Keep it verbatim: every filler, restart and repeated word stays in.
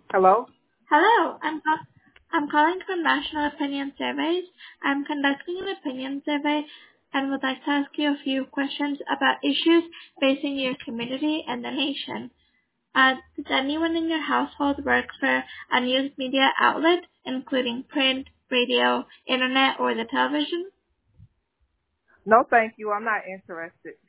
Hello? Hello, I'm call- I'm calling from National Opinion Surveys. I'm conducting an opinion survey and would like to ask you a few questions about issues facing your community and the nation. Uh, does anyone in your household work for a news media outlet, including print, radio, internet, or the television? No, thank you. I'm not interested.